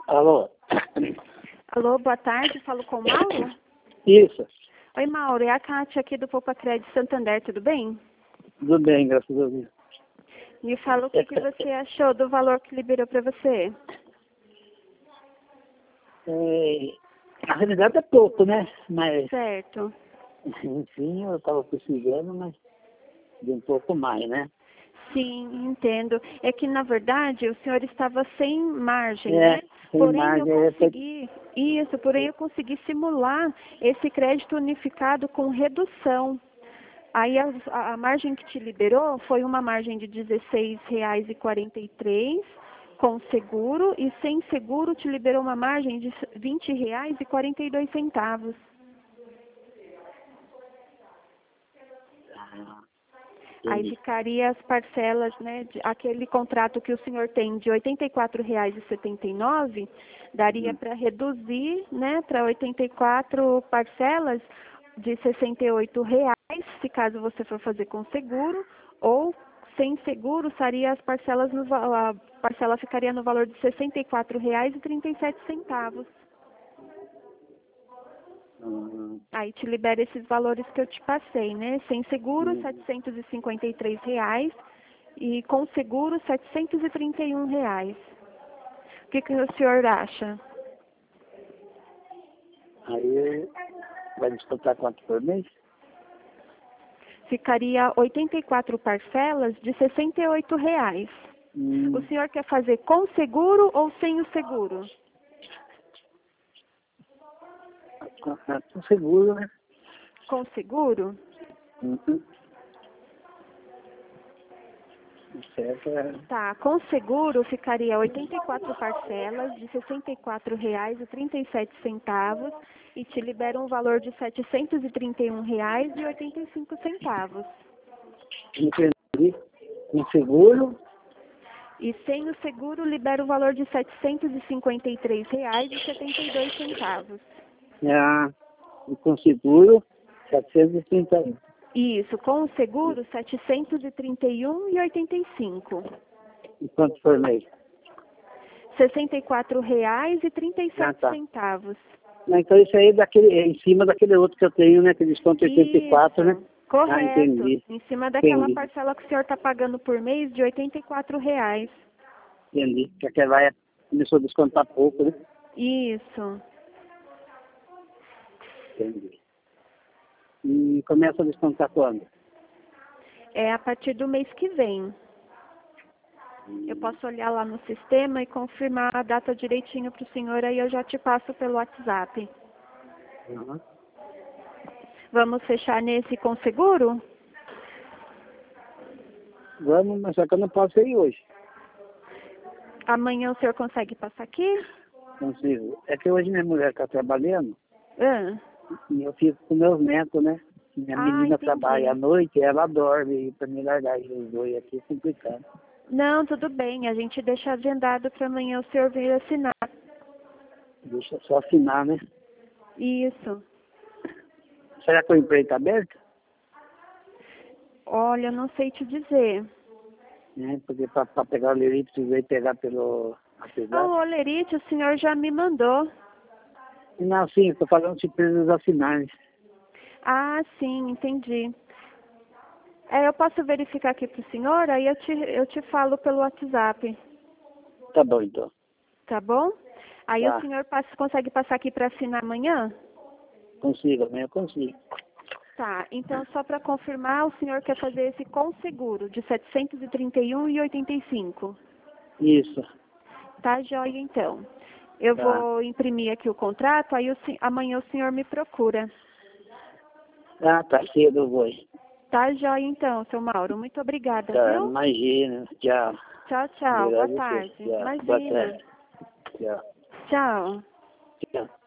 Alô? Alô, boa tarde, falo com o Mauro? Isso. Oi, Mauro, é a Kátia aqui do Poupa Crédito Santander, tudo bem? Tudo bem, graças a Deus. Me fala o que você achou do valor que liberou para você. Na realidade é pouco, né? Mas, Certo. enfim, eu estava precisando, mas de um pouco mais, né? Sim, entendo. É que, na verdade, o senhor estava sem margem, né? Sem Porém, margem, porém eu consegui simular esse crédito unificado com redução. Aí a margem que te liberou foi uma margem de R$ 16,43 com seguro, e sem seguro te liberou uma margem de R$ 20,42. Aí ficaria as parcelas, né, aquele contrato que o senhor tem de R$ 84,79, daria para reduzir, né, para 84 parcelas de R$ 68, se caso você for fazer com seguro, ou sem seguro, seria as parcelas a parcela ficaria no valor de R$ 64,37. Aí te libera esses valores que eu te passei, né? Sem seguro, R$ 753 e com seguro, R$ 731. O que o senhor acha? Aí vai descontar quanto por mês? Ficaria 84 parcelas de R$ 68. O senhor quer fazer com seguro ou sem o seguro? Com seguro, né? Com seguro? Certo, Tá, com seguro ficaria 84 parcelas de R$ 64,37 e te libera um valor de R$ 731,85. Entendi. Com seguro? E sem o seguro libera o valor de R$ 753,72. E com seguro, 731. Isso, com o seguro, R$ 731,85. E quanto por mês? R$ 64,37. Então isso aí é em cima daquele outro que eu tenho, né? Que desconto 84, né? Correto. Entendi. Em cima daquela parcela que o senhor está pagando por mês de R$ 84. Entendi. Que aquela lá começou a descontar pouco, né? Isso. Entendi. E começa a descontar quando? É a partir do mês que vem. Eu posso olhar lá no sistema e confirmar a data direitinho para o senhor, aí eu já te passo pelo WhatsApp. Vamos fechar nesse com seguro? Vamos, mas só que eu não posso ir hoje. Amanhã o senhor consegue passar aqui? Consigo. É que hoje minha mulher está trabalhando e eu fico com meus netos, né? Minha menina entendi. trabalha à noite e ela dorme, e para me largar os dois aqui é complicado. Não, tudo bem. A gente deixa agendado para amanhã o senhor vir assinar. Deixa só assinar, né? Isso. Será que o emprego está aberto? Olha, eu não sei te dizer. Porque para pegar o lerite, precisei pegar pelo WhatsApp. O olerite o senhor já me mandou. Não, sim, estou falando se precisa assinar. Ah, sim, entendi. Eu posso verificar aqui para o senhor, aí eu te falo pelo WhatsApp. Tá bom, então. Tá bom? Aí Tá. o senhor consegue passar aqui para assinar amanhã? Consigo, amanhã eu consigo. Tá, então só para confirmar, o senhor quer fazer esse com seguro de R$ 731,85. Isso. Tá, joia, então. Eu vou imprimir aqui o contrato, aí amanhã o senhor me procura. Ah, tá cedo, eu vou. Tá, joia, então, seu Mauro. Muito obrigada, viu? Imagina. Tchau. Tchau, tchau. Boa Obrigado, tarde. tchau. Imagina. Boa tarde. Tchau. Tchau. Tchau.